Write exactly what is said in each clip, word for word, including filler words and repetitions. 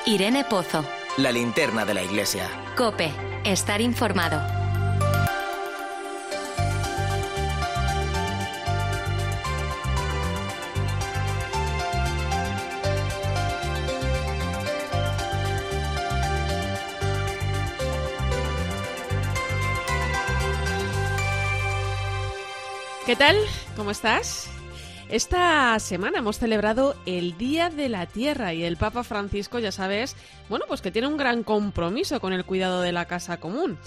Irene Pozo. La linterna de la Iglesia. COPE. Estar informado. ¿Qué tal? ¿Cómo estás? Esta semana hemos celebrado el Día de la Tierra y el Papa Francisco, ya sabes, bueno, pues que tiene un gran compromiso con el cuidado de la casa común.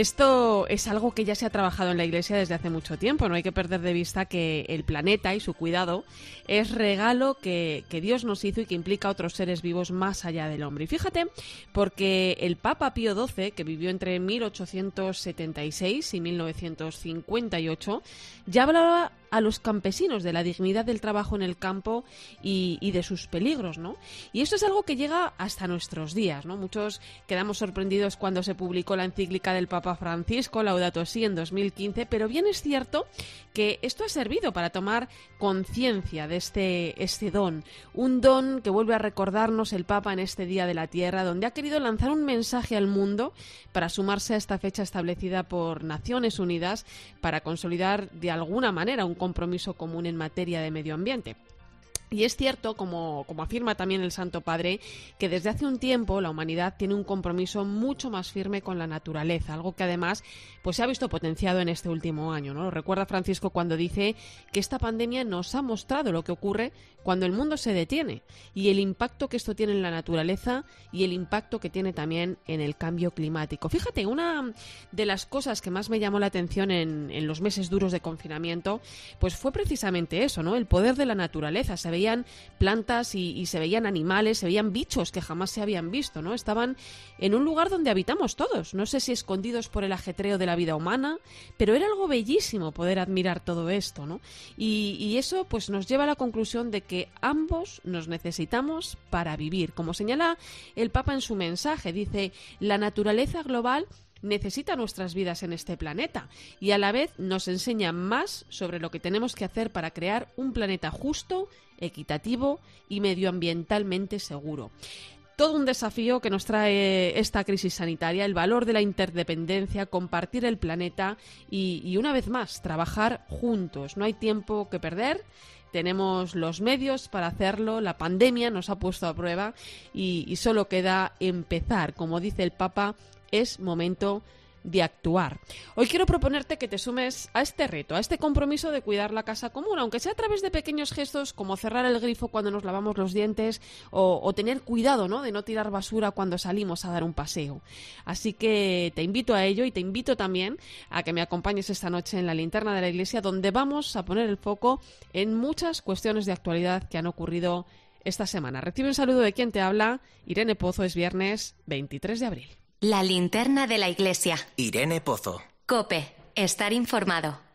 Esto es algo que ya se ha trabajado en la Iglesia desde hace mucho tiempo. No hay que perder de vista que el planeta y su cuidado es regalo que, que Dios nos hizo y que implica a otros seres vivos más allá del hombre. Y fíjate, porque el Papa Pío doce, que vivió entre mil ochocientos setenta y seis y mil novecientos cincuenta y ocho, ya hablaba a los campesinos de la dignidad del trabajo en el campo y, y de sus peligros, ¿no? Y esto es algo que llega hasta nuestros días, ¿no? Muchos quedamos sorprendidos cuando se publicó la encíclica del Papa Francisco, Laudato Si, en dos mil quince, pero bien es cierto que esto ha servido para tomar conciencia de este, este don, un don que vuelve a recordarnos el Papa en este Día de la Tierra, donde ha querido lanzar un mensaje al mundo para sumarse a esta fecha establecida por Naciones Unidas para consolidar de alguna manera un compromiso común en materia de medio ambiente. Y es cierto, como, como afirma también el Santo Padre, que desde hace un tiempo la humanidad tiene un compromiso mucho más firme con la naturaleza, algo que además pues se ha visto potenciado en este último año, ¿no? Lo recuerda Francisco cuando dice que esta pandemia nos ha mostrado lo que ocurre cuando el mundo se detiene y el impacto que esto tiene en la naturaleza y el impacto que tiene también en el cambio climático. Fíjate, una de las cosas que más me llamó la atención en, en los meses duros de confinamiento, pues fue precisamente eso, ¿no? El poder de la naturaleza. Se veían plantas y, y se veían animales, se veían bichos que jamás se habían visto, ¿no? Estaban en un lugar donde habitamos todos, no sé si escondidos por el ajetreo de la vida humana, pero era algo bellísimo poder admirar todo esto, ¿no? Y, y eso pues nos lleva a la conclusión de que ambos nos necesitamos para vivir. Como señala el Papa en su mensaje, dice, la naturaleza global necesita nuestras vidas en este planeta y a la vez nos enseña más sobre lo que tenemos que hacer para crear un planeta justo, equitativo y medioambientalmente seguro. Todo un desafío que nos trae esta crisis sanitaria, el valor de la interdependencia, compartir el planeta y, y una vez más, trabajar juntos. No hay tiempo que perder. Tenemos los medios para hacerlo, la pandemia nos ha puesto a prueba y, y solo queda empezar. Como dice el Papa, es momento de actuar. Hoy quiero proponerte que te sumes a este reto, a este compromiso de cuidar la casa común, aunque sea a través de pequeños gestos como cerrar el grifo cuando nos lavamos los dientes o, o tener cuidado, ¿no?, de no tirar basura cuando salimos a dar un paseo. Así que te invito a ello y te invito también a que me acompañes esta noche en la linterna de la Iglesia, donde vamos a poner el foco en muchas cuestiones de actualidad que han ocurrido esta semana. Recibe un saludo de quien te habla, Irene Pozo. Es viernes veintitrés de abril. La linterna de la Iglesia. Irene Pozo. COPE. Estar informado.